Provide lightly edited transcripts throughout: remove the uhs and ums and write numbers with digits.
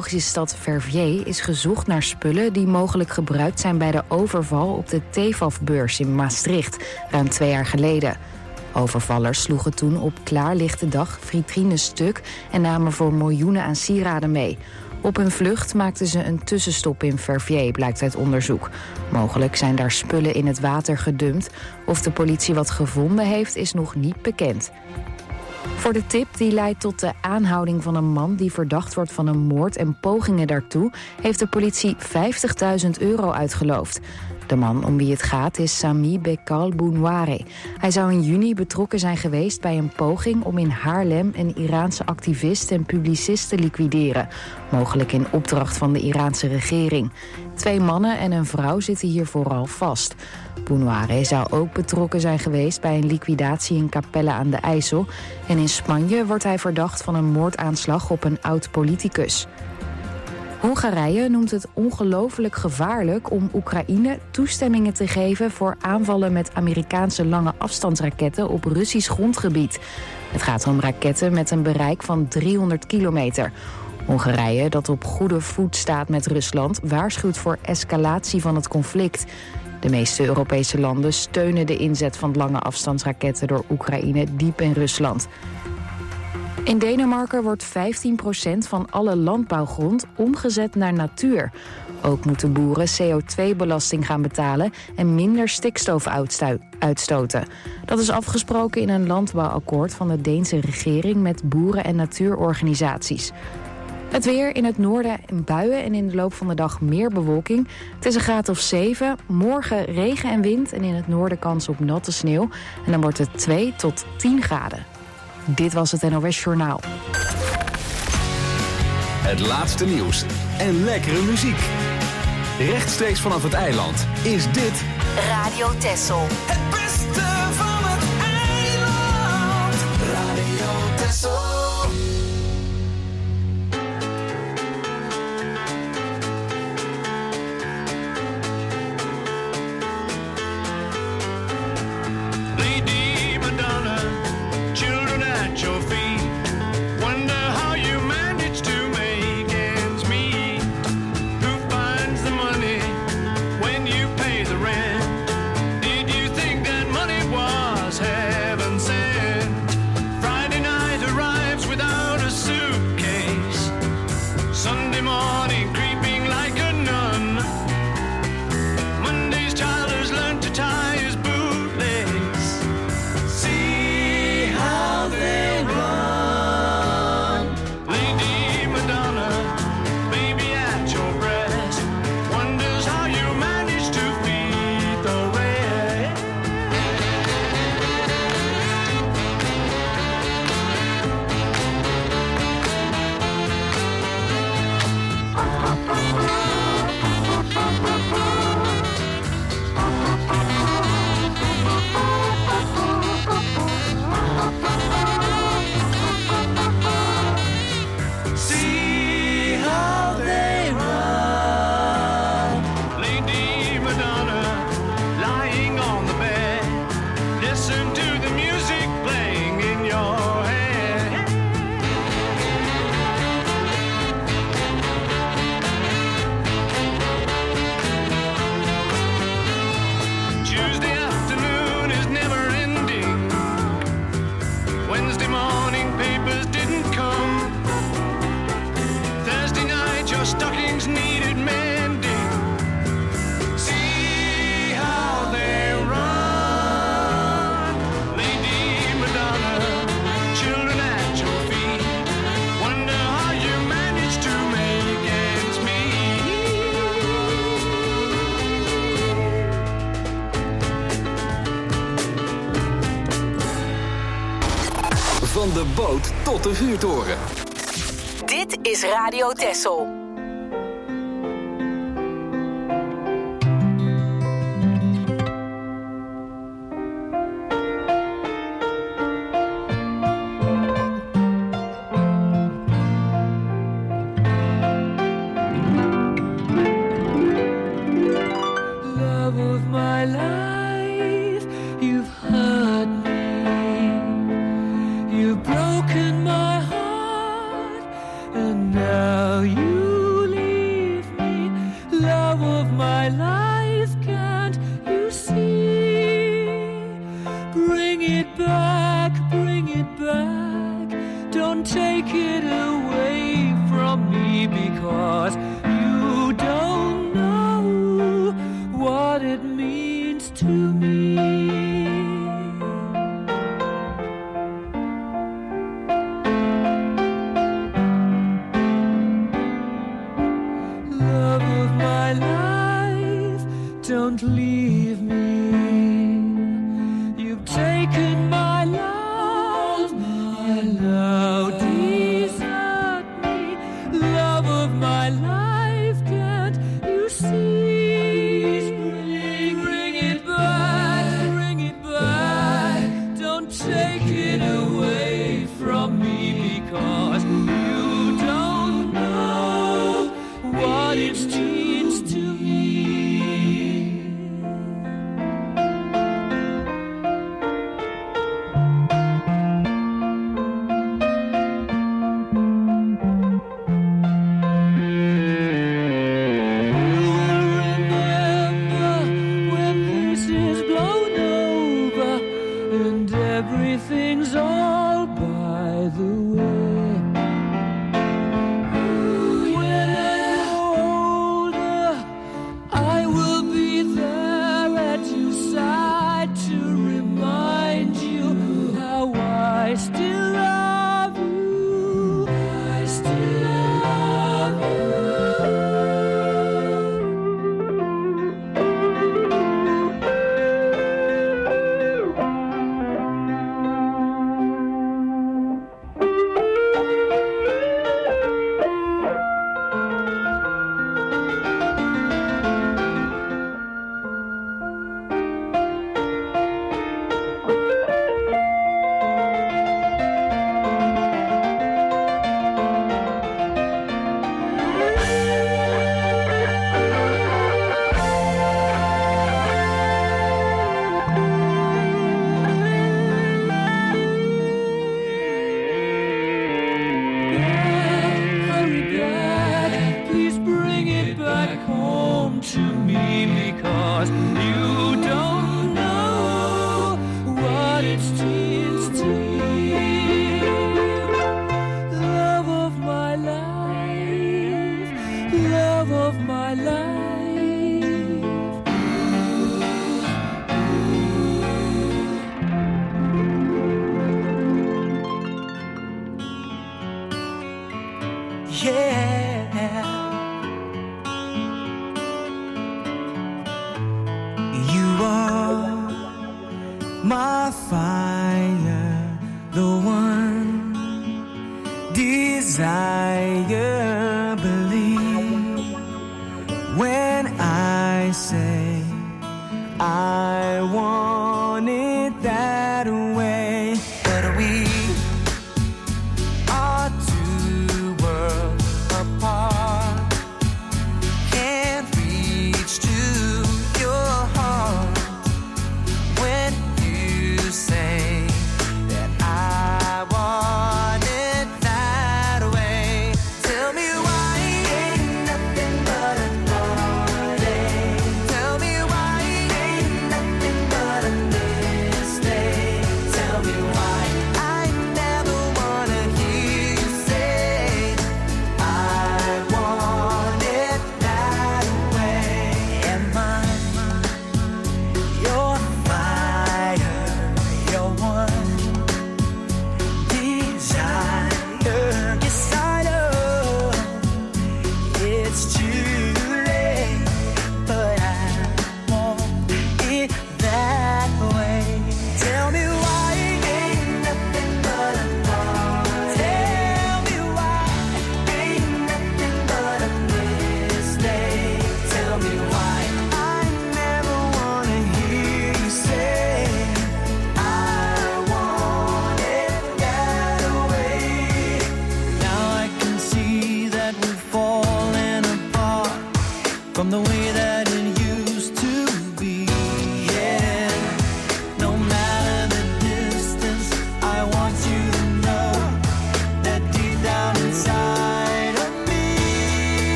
Belgische stad Verviers is gezocht naar spullen die mogelijk gebruikt zijn bij de overval op de TEFAF-beurs in Maastricht, ruim 2 jaar geleden. Overvallers sloegen toen op klaarlichte dag vitrines stuk en namen voor miljoenen aan sieraden mee. Op hun vlucht maakten ze een tussenstop in Verviers, blijkt uit onderzoek. Mogelijk zijn daar spullen in het water gedumpt. Of de politie wat gevonden heeft, is nog niet bekend. Voor de tip die leidt tot de aanhouding van een man die verdacht wordt van een moord en pogingen daartoe, heeft de politie €50.000 uitgeloofd. De man om wie het gaat is Sami Bekal Bounouare. Hij zou in juni betrokken zijn geweest bij een poging om in Haarlem een Iraanse activist en publicist te liquideren. Mogelijk in opdracht van de Iraanse regering. 2 mannen en een vrouw zitten hier vooral vast. Bounouare zou ook betrokken zijn geweest bij een liquidatie in Capelle aan de IJssel. En in Spanje wordt hij verdacht van een moordaanslag op een oud-politicus. Hongarije noemt het ongelooflijk gevaarlijk om Oekraïne toestemmingen te geven voor aanvallen met Amerikaanse lange afstandsraketten op Russisch grondgebied. Het gaat om raketten met een bereik van 300 kilometer. Hongarije, dat op goede voet staat met Rusland, waarschuwt voor escalatie van het conflict. De meeste Europese landen steunen de inzet van lange afstandsraketten door Oekraïne diep in Rusland. In Denemarken wordt 15% van alle landbouwgrond omgezet naar natuur. Ook moeten boeren CO2-belasting gaan betalen en minder stikstof uitstoten. Dat is afgesproken in een landbouwakkoord van de Deense regering met boeren- en natuurorganisaties. Het weer: in het noorden buien en in de loop van de dag meer bewolking. Het is een graad of 7. Morgen regen en wind en in het noorden kans op natte sneeuw. En dan wordt het 2 tot 10 graden. Dit was het NOS Journaal. Het laatste nieuws en lekkere muziek. Rechtstreeks vanaf het eiland is dit Radio Texel. Het beste van het eiland. Radio Texel. Van de boot tot de vuurtoren. Dit is Radio Texel. You've broken my heart, and now you don't leave me. You've taken my love and now desert me. Love of my life, can't you see? Bring it back. Don't take it away from me, because you don't know what it means to me. Everything's all by the way. When I'm older, I will be there at your side to remind you how I still love you. I still love you.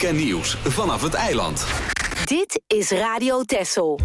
en nieuws vanaf het eiland. Dit is Radio Texel.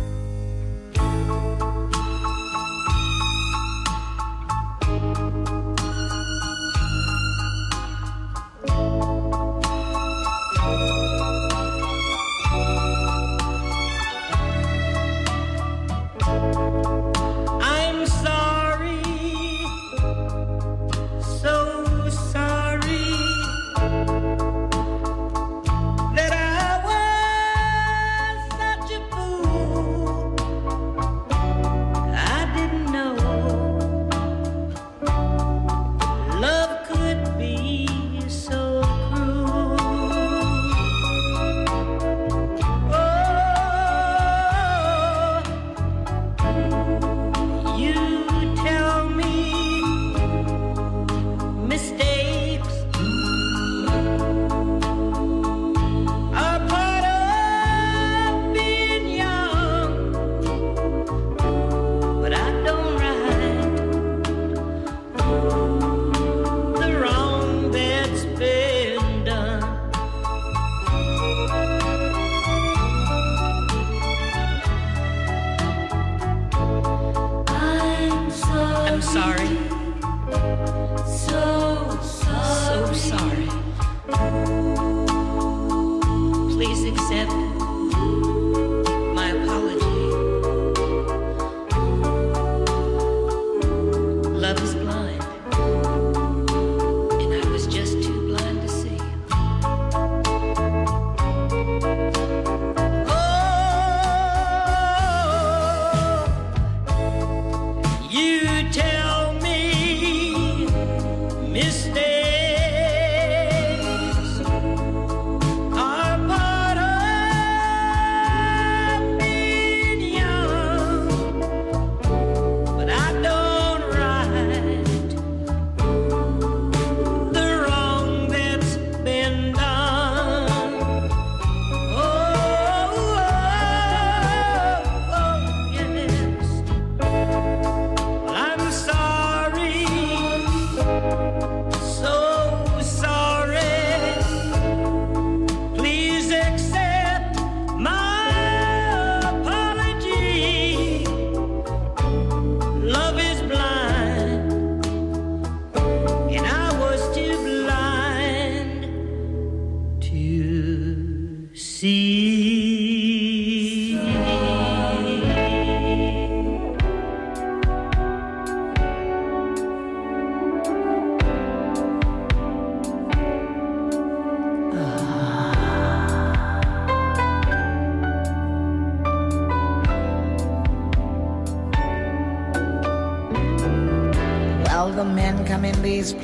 the men come in these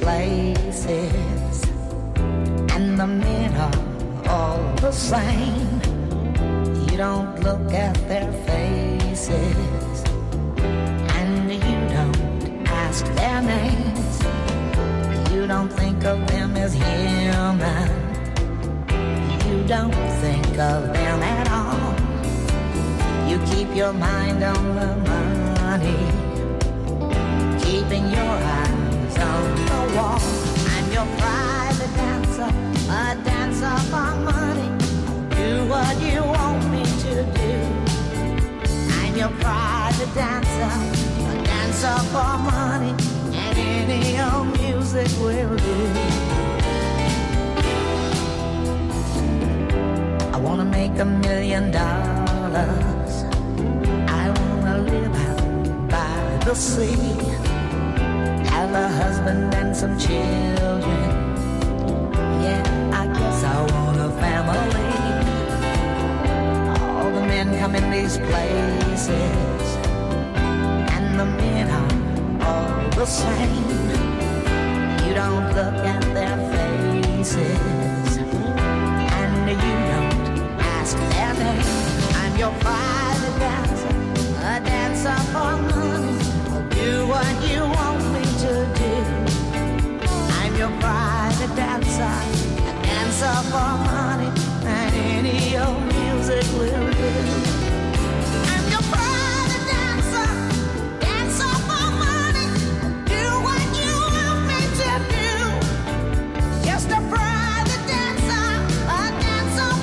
places, and the men are all the same. You don't look at their faces, and you don't ask their names. You don't think of them as human. You don't think of them at all. You keep your mind on the money, keeping your eyes on the wall. I'm your private dancer, a dancer for money. Do what you want me to do. I'm your private dancer, a dancer for money, and any old music will do. I wanna make $1 million. I wanna live out by the sea, have a husband and some children. Yeah, I guess I want a family. All the men come in these places, and the men are all the same. You don't look at their faces, and you don't ask their name. I'm your private dancer, a dancer for money. I'll do what you want me to do. I'm your private dancer, a dancer for money, and any old music will do. I'm your private dancer, dancer for money. I'll do what you want me to do. Just a private dancer, a dancer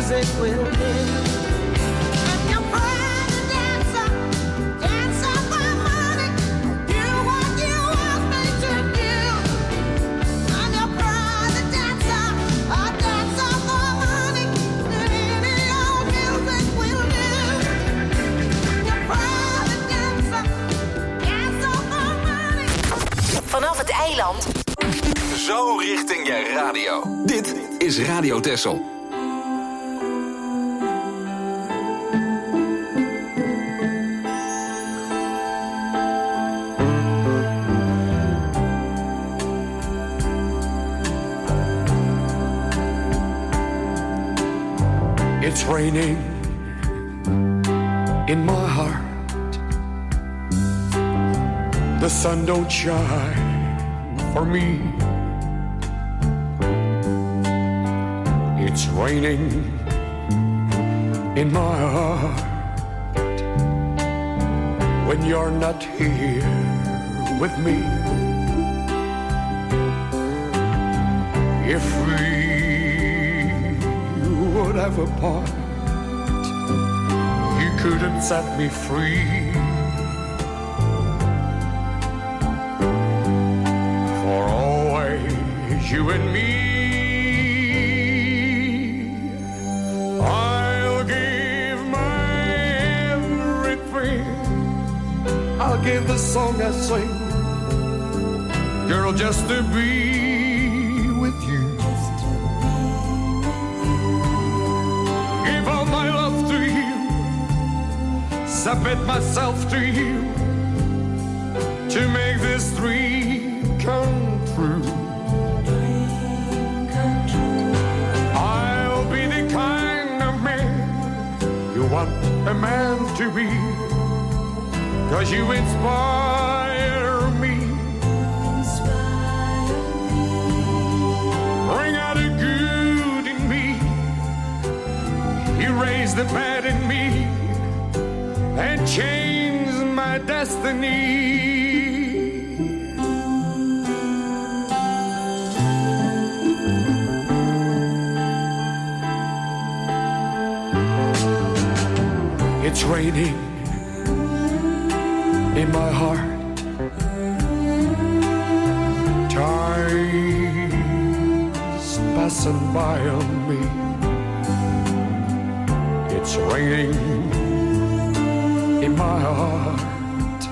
music will do. And your private dancer, dancer for money, do what you want me to do. I'm your private dancer, a dancer for money, any old music will do. Your private dancer, dancer for money. Vanaf het eiland. Zo richting je radio. Dit is Radio Texel. It's raining in my heart. The sun don't shine for me. It's raining in my heart when you're not here with me. If we would have a part, you couldn't set me free. For always you and me. I'll give the song I sing, girl, just to be with you. Give all my love to you, submit myself to you, to make this dream come true. I'll be the kind of man you want a man to be. 'Cause you inspire me. Bring out the good in me. Erase the bad in me. And change my destiny. It's raining in my heart. Time's passing by on me. It's raining in my heart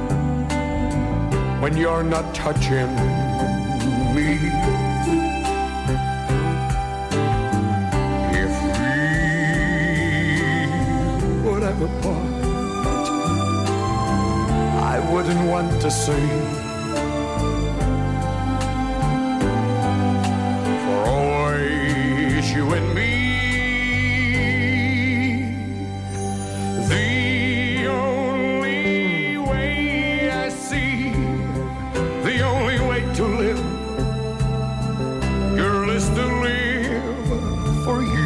when you're not touching me. If we would have a part, I wouldn't want to say. For always you and me. The only way I see, the only way to live, girl, is to live for you.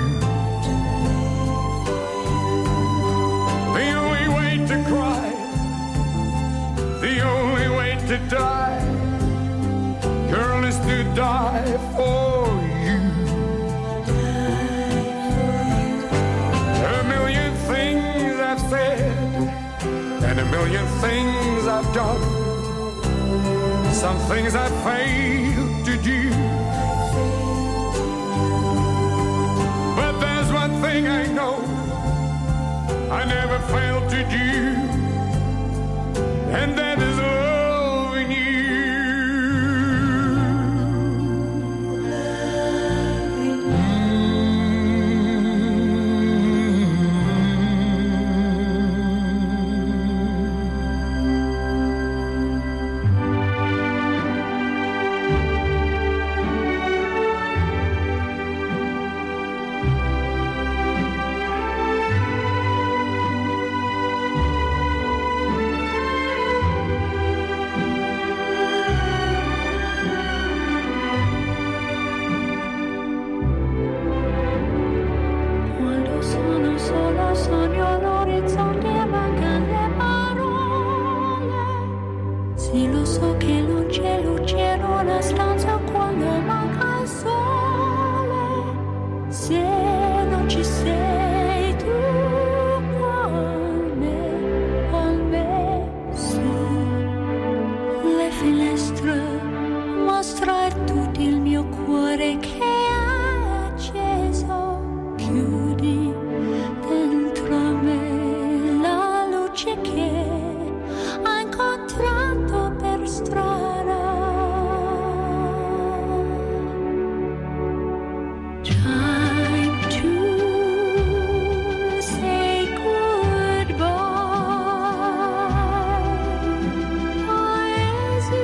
The only way to cry, the only way to die, girl, is to die for you. A million things I've said, and a million things I've done. Some things I failed to do. But there's one thing I know I never failed to do. And that is loving you. Stanza quando manca il sole, se non ci sei sei tu con me sulle finestre, mostra tutto il mio cuore che è acceso, chiudi dentro me la luce che ho incontrato per strada. Time to say goodbye. Paesi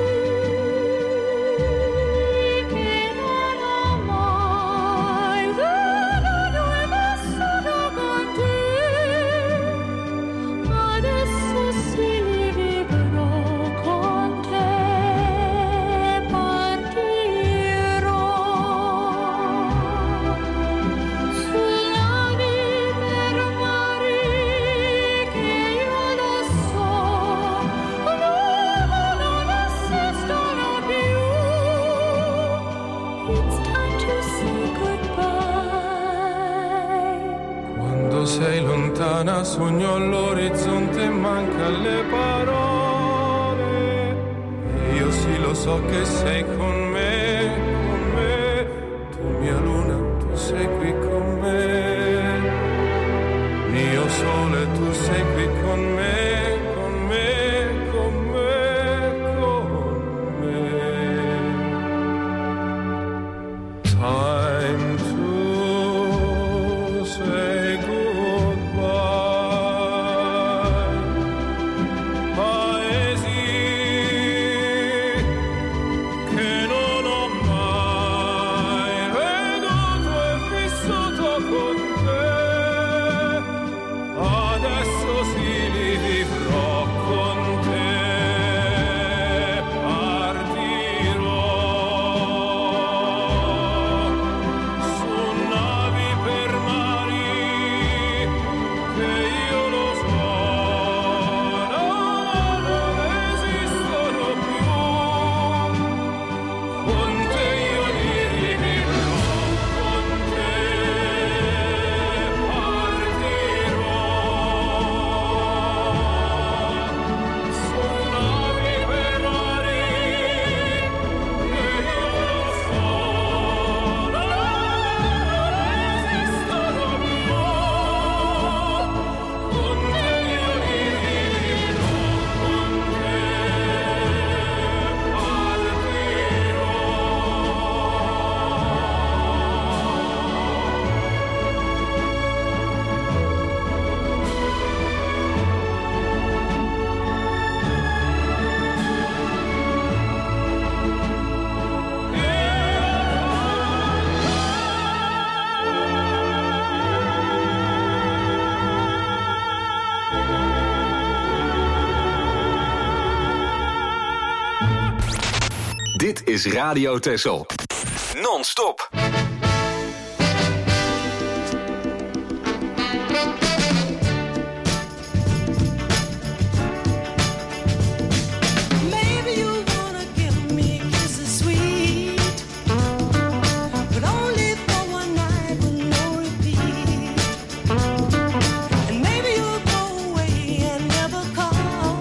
che non ho mai veduto e vissuto con te. Adesso sì li vivrò con te. Partirò sulla per mari che io lo so, non esistono più. It's time to say goodbye. Quando sei lontana sogno all'orizzonte e manca le parole. E io sì lo so che sei con me, tu mia luna, tu sei qui con me. Mio sole, tu sei qui con me, con me, con me, con me. Time to say goodbye. Paesi che non ho mai veduto e vissuto con te. Adesso sì li vivrò con te. Partirò su navi per mari che io lo so, non esistono più. Con te io li vivrò, con te partirò su navi per mari che io lo so, non esistono più. Con te io li vivrò, con te Dit is Radio Texel. Non-stop. Maybe you wanna give me kisses sweet, but only for one night with no repeat. And maybe you'll go away and never call,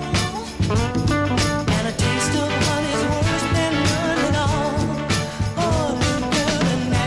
and a taste of honey's worse than none at all. Oh, girl, and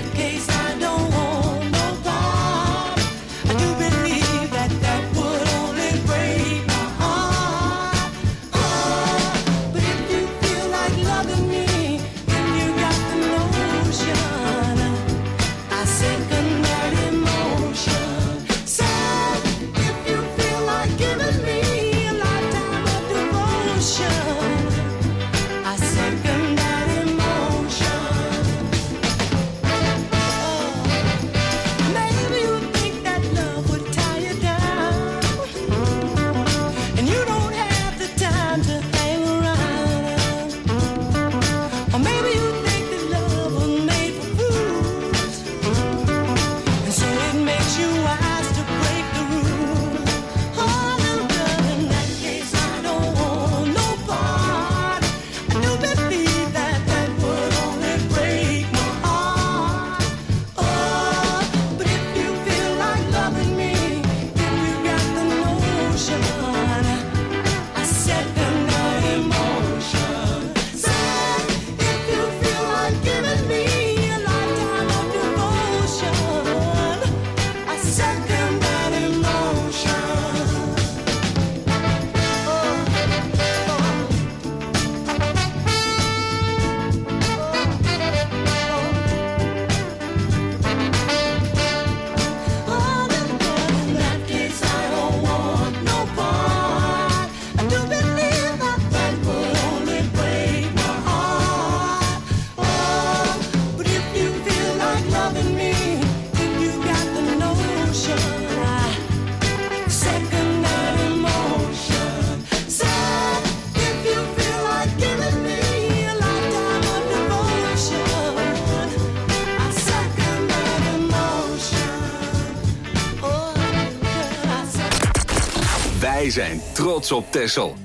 Wij zijn trots op Texel.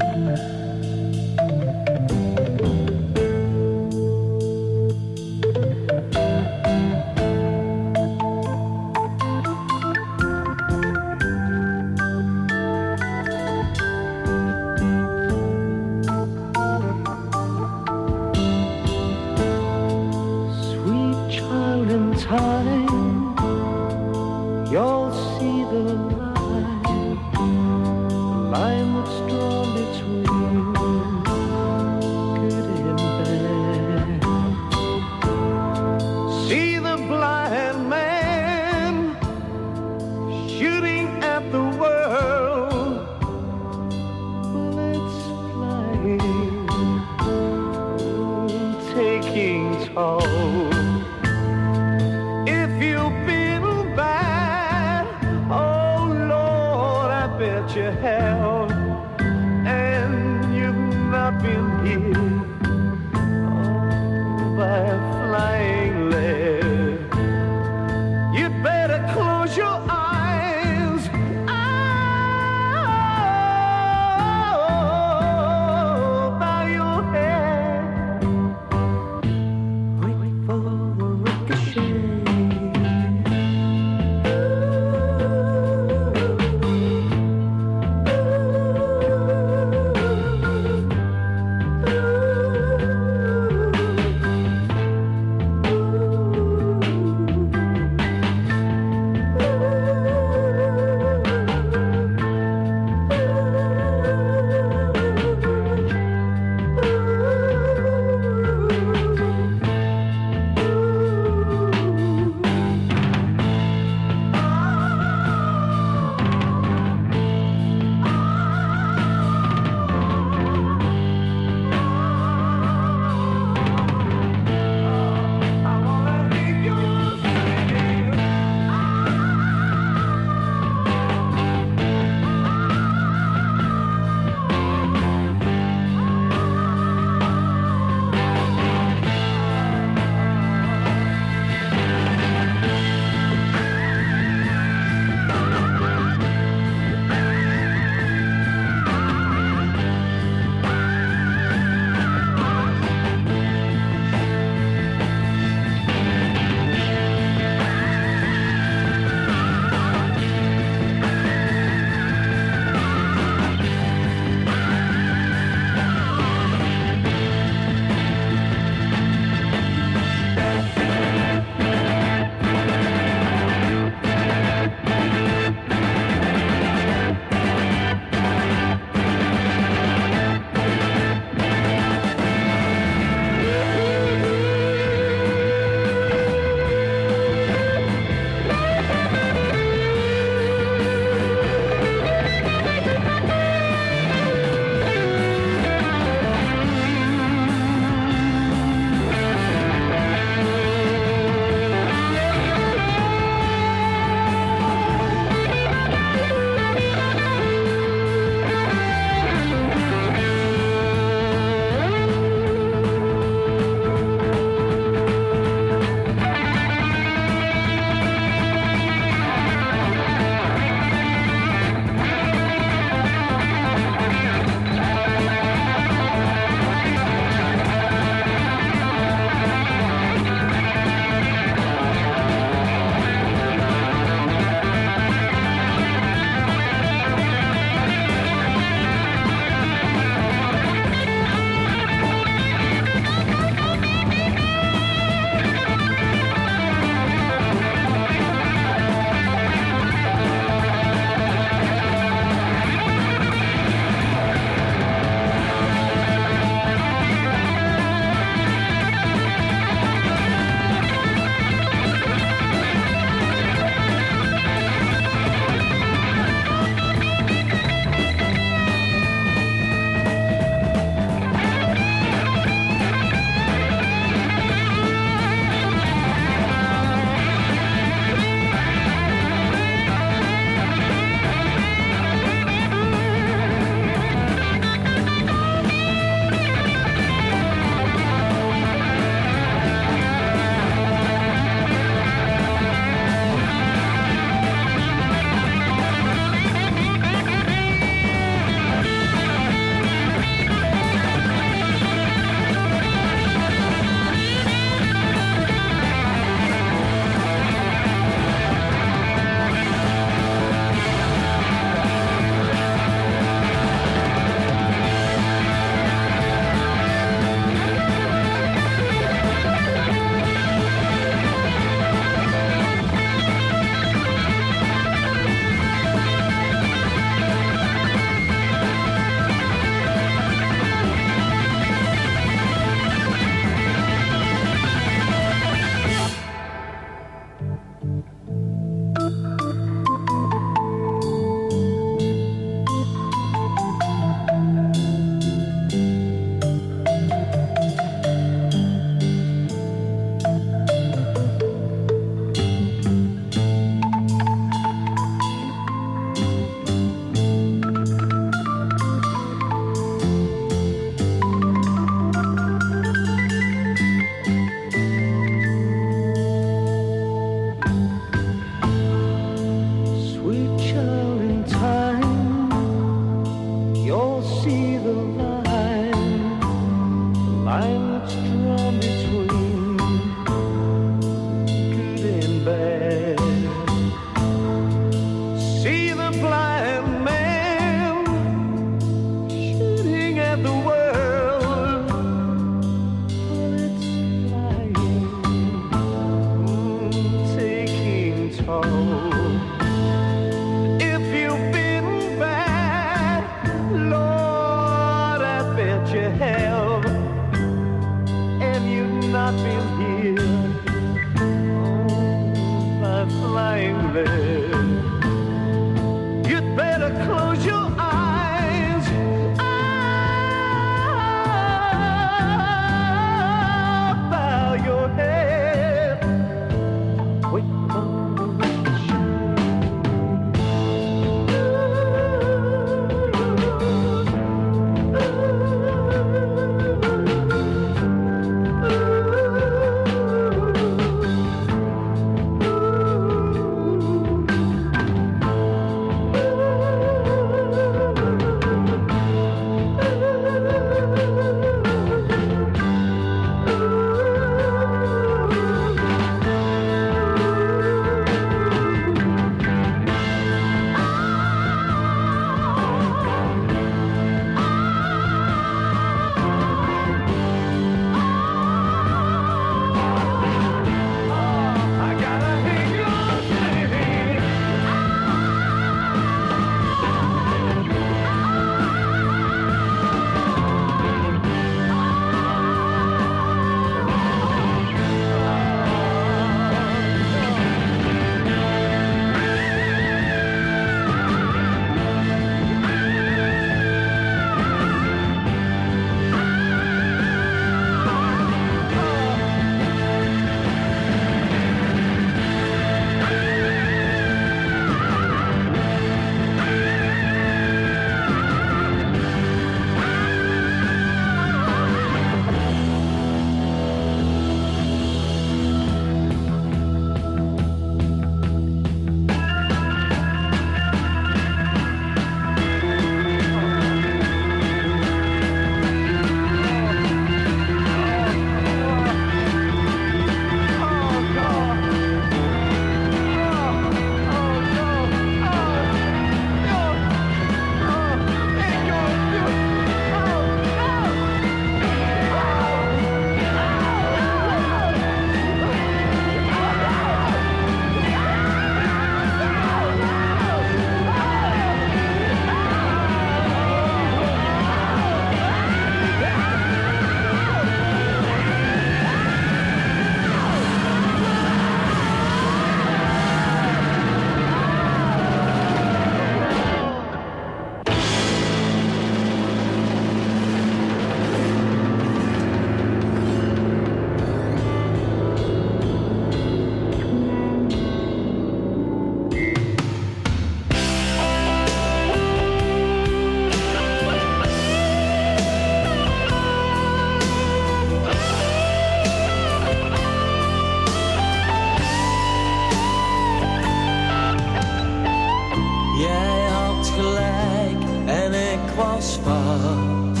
Jij had gelijk en ik was fout.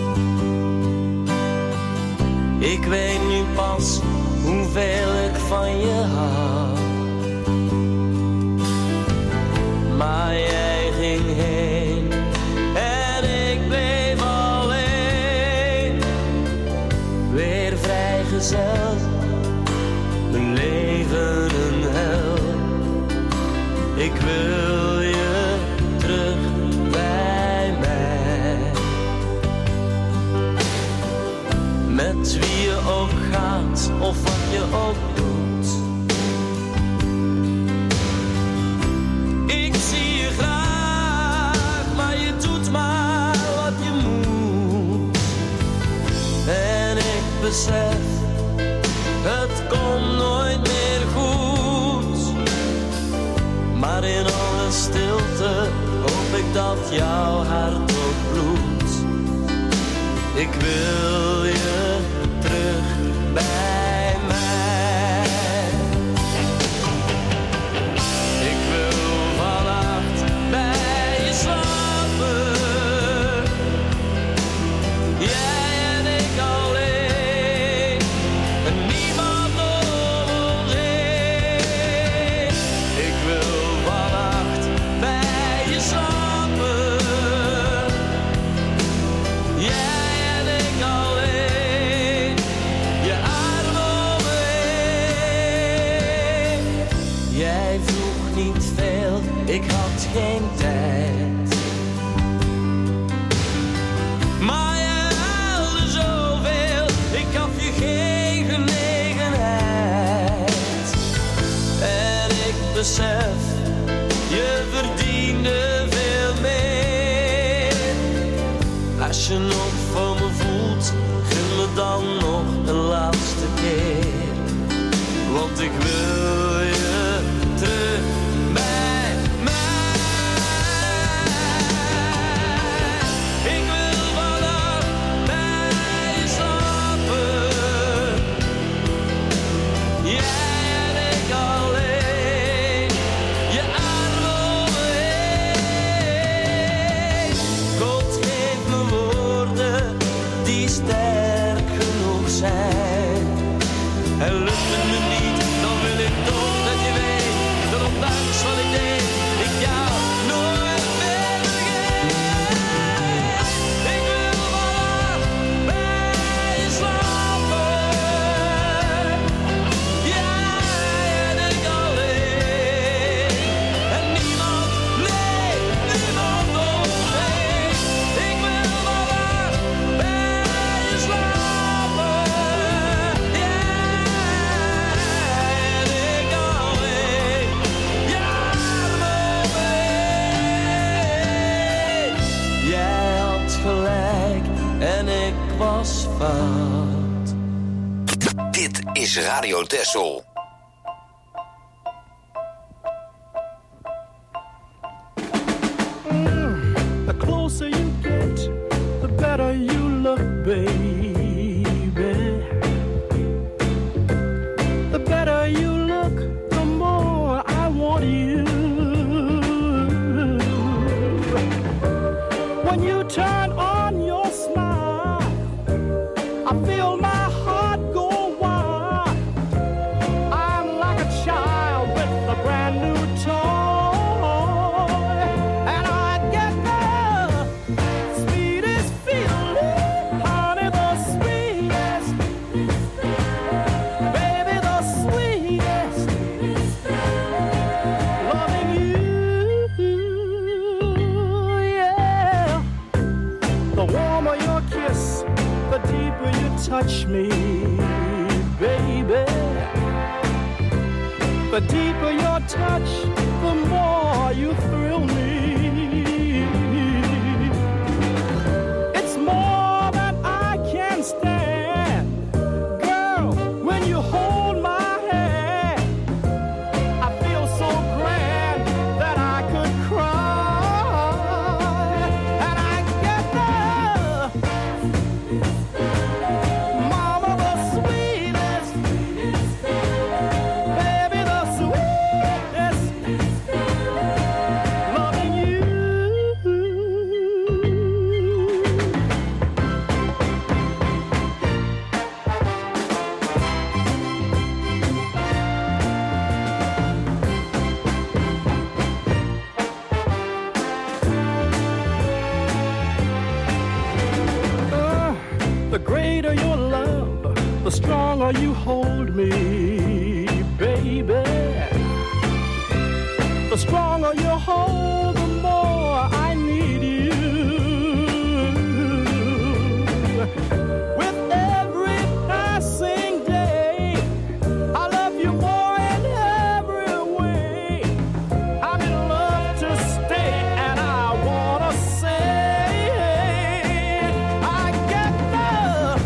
Ik weet nu pas hoeveel ik van je hou. Maar jij ging heen en ik bleef alleen. Weer vrijgezel, mijn leven een hel. Ik wil je terug bij mij. Met wie je ook gaat of wat je ook doet. Ik zie je graag, maar je doet maar wat je moet. En ik besef, het komt nooit meer goed. Maar in alle stilte hoop ik dat jouw hart ook bloedt. Ik wil je terug bij mij. Ik wil vannacht bij je slapen. Jij en ik alleen. En niemand om ons heen. Ik wil vannacht bij je slapen. Jij en ik alleen. Je armen om me heen. Jij vroeg niet veel, ik had geen tijd. Maar je huilde zoveel, ik gaf je geen genegenheid. En ik besef, je verdiende veel meer. Als je nog voor me voelt, gun me dan nog een laatste keer. Want ik wil je terug bij mij. Ik wil vannacht bij je slapen. Jij en ik alleen. Je armen om me heen. God geeft me woorden die sterk genoeg zijn. En lukt het me niet, dan wil ik toch dat je weet dat ondanks wat ik deed, ik jou nooit meer vergeet. Ik wil vannacht bij je slapen. Jij en ik alleen. En niemand, nee, niemand om ons heen. Ik wil vannacht bij je slapen. Jij en ik alleen. Je armen om me heen. Jij had gelijk en ik was fout. Dit is Radio Texel. The closer you get, the better you look, baby. The better you look, the more I want you. When you turn on your smile, I feel my heart go wild. I'm like a child with a brand new toy, and I get the sweetest feeling, honey, the sweetest, baby, the sweetest, loving you, yeah. The warmer your kiss, the deeper you touch me, baby. The deeper your touch, the more you thrill me. It's more than I can stand. Girl, when you hold my hand, I feel so grand that I could cry. And I get the mama, the sweetest, baby, the sweetest, stronger you hold me, baby. The stronger you hold, the more I need you. With every passing day, I love you more in every way. I'm in love to stay, and I wanna say I get love,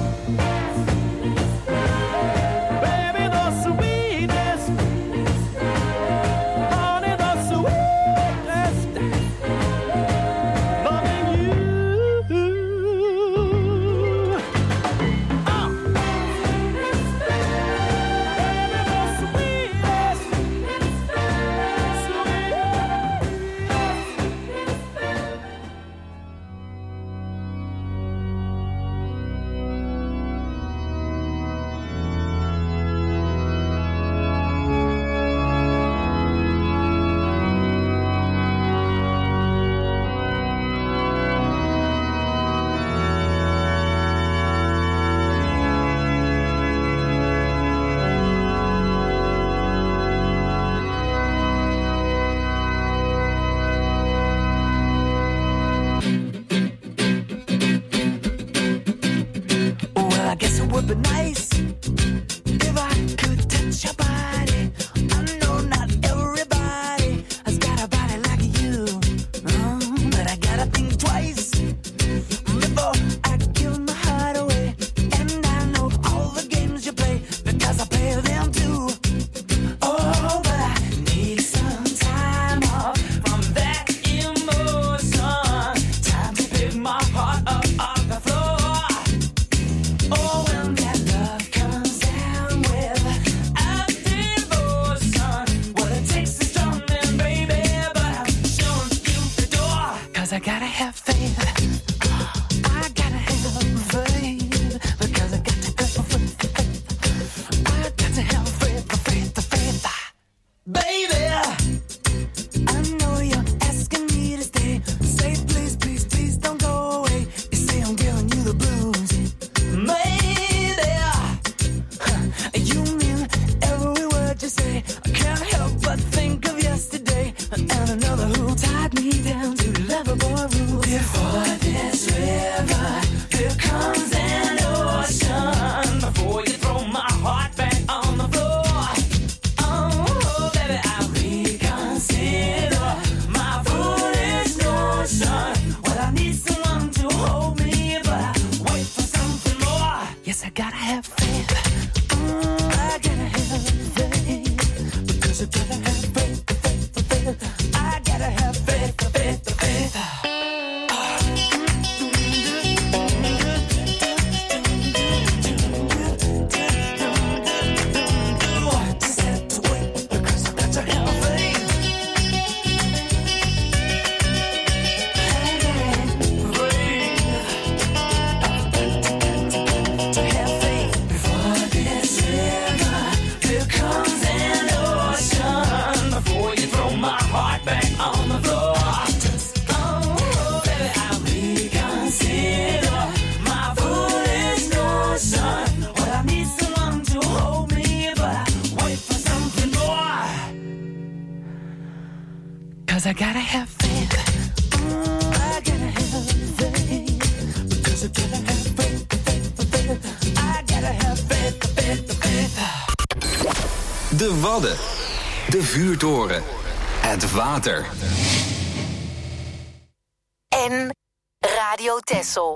baby, the sweetest, honey, the sweetest, loving you. Well, I guess it would be nice if I could touch your body. I know not everybody has got a body like you, but I gotta think twice before I give my heart away. And I know all the games you play because I play them too. Oh, but I need some time off from that emotion. Time to pick my heart up off the floor. Oh, when that love comes down with a devotion, what it takes is strong, man, baby, but I'm showing you the door. 'Cause I gotta have faith. I gotta have faith. Because I got to have faith. I got to have faith, the faith. Baby, I know you're asking me to stay. Say please, please, please don't go away. You say I'm giving you the blues. Maybe you mean every word you say. I can't help but think of yesterday and another who tied me down to lovable rules. Before this river, here comes an ocean. Before you throw my heart back on the floor. Oh, baby, I reconsider my foolish notion. Well, I need someone to hold me, but I wait for something more. Yes, I gotta have faith. I gotta have faith. Because I gotta have faith, faith. I gotta have faith, faith. Just have to wait because I got to have faith. To have faith before this river, here comes an ocean. Before you throw my heart back on the floor. Oh, baby, I reconsider my foolish notion. Well, I need someone to hold me, but I wait for something more. 'Cause I gotta have faith. I gotta have faith. Because I gotta have faith, faith. I gotta have faith, faith. De Wadden. De vuurtoren. Het water. En Radio Texel.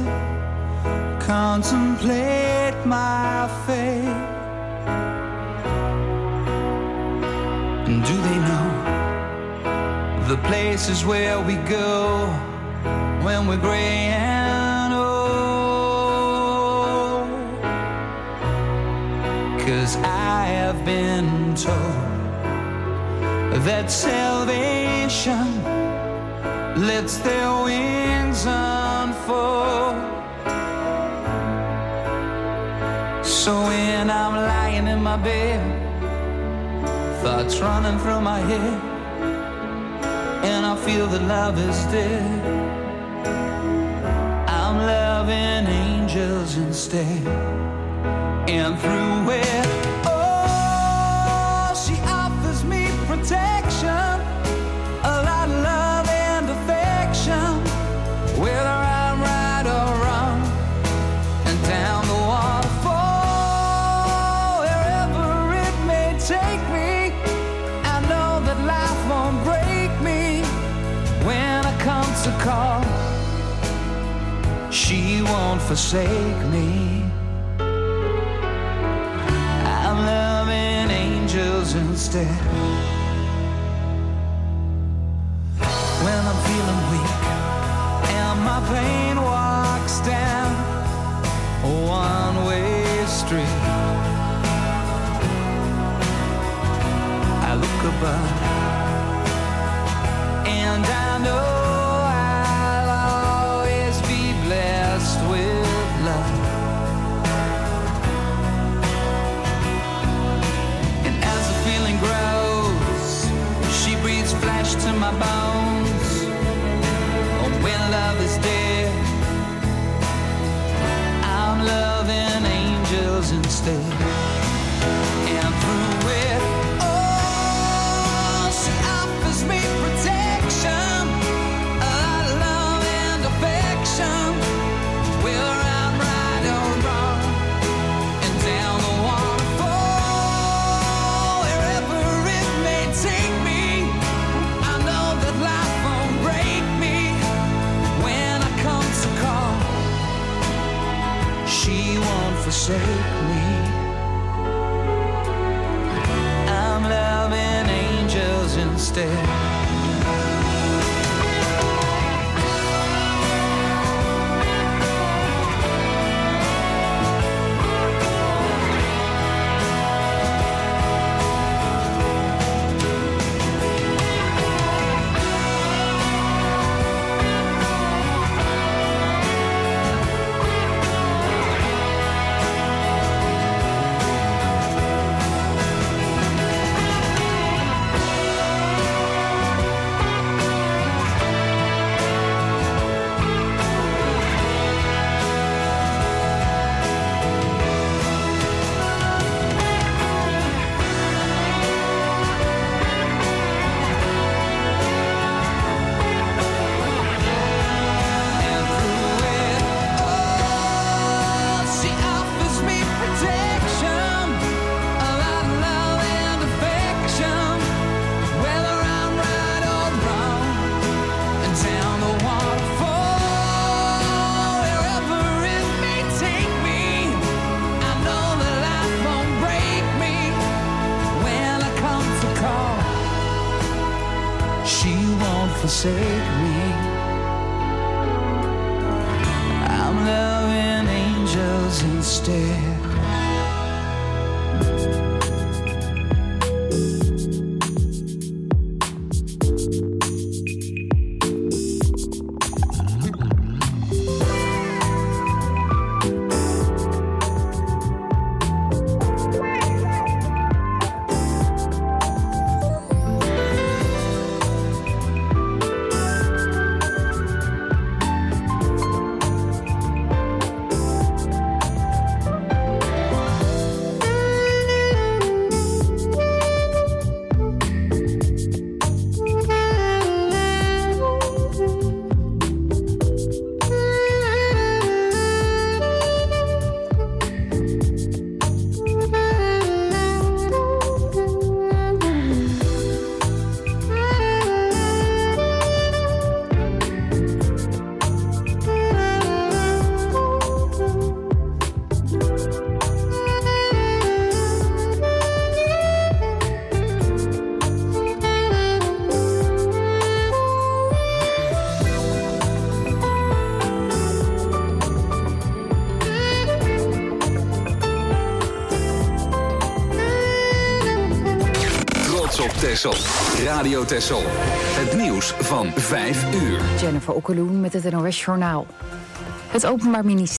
contemplate my fate. And do they know the places where we go when we're gray and old? 'Cause I have been told that salvation lets their wings unfold. So when I'm lying in my bed, thoughts running through my head, and I feel that love is dead, I'm loving angels instead. And through it, oh, she offers me protection, a lot of love and affection, whether I'm right or wrong, and down the waterfall, wherever it may take me, I know that life won't break me when I come to call. She won't forsake me. I'm loving angels instead. When I'm feeling weak and my pain walks down a one-way street, I look above and I know I'll always be blessed with love. And as the feeling grows, she breathes flesh to my bones. Oh, when love is dead, I'm loving angels instead. And through it, oh, she offers me protection, a lot of love and affection, whether I'm right or wrong, and down the waterfall, wherever it may take me, I know that life won't break me when I come to call. She won't forsake me. I'm loving angels instead. Forsake me. I'm loving angels instead. Texel. Radio Texel. Het nieuws van 5 uur. Jennifer Okkeloen met het NOS Journaal. Het Openbaar Ministerie